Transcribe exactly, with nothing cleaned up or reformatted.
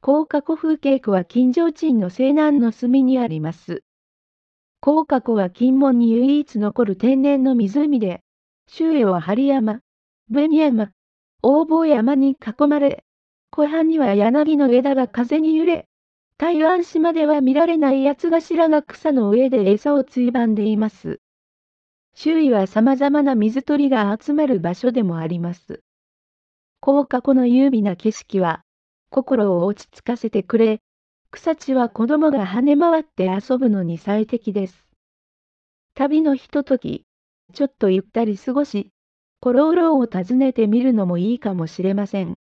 高架湖風景区は金城鎮の西南の隅にあります。高架湖は金門に唯一残る天然の湖で、周囲は針山、紅山、大坊山に囲まれ、湖畔には柳の枝が風に揺れ、台湾島では見られない八つ頭が草の上で餌をついばんでいます。周囲は様々な水鳥が集まる場所でもあります。高架湖の優美な景色は、心を落ち着かせてくれ、草地は子供が跳ね回って遊ぶのに最適です。旅のひととき、ちょっとゆったり過ごし、コローローを訪ねてみるのもいいかもしれません。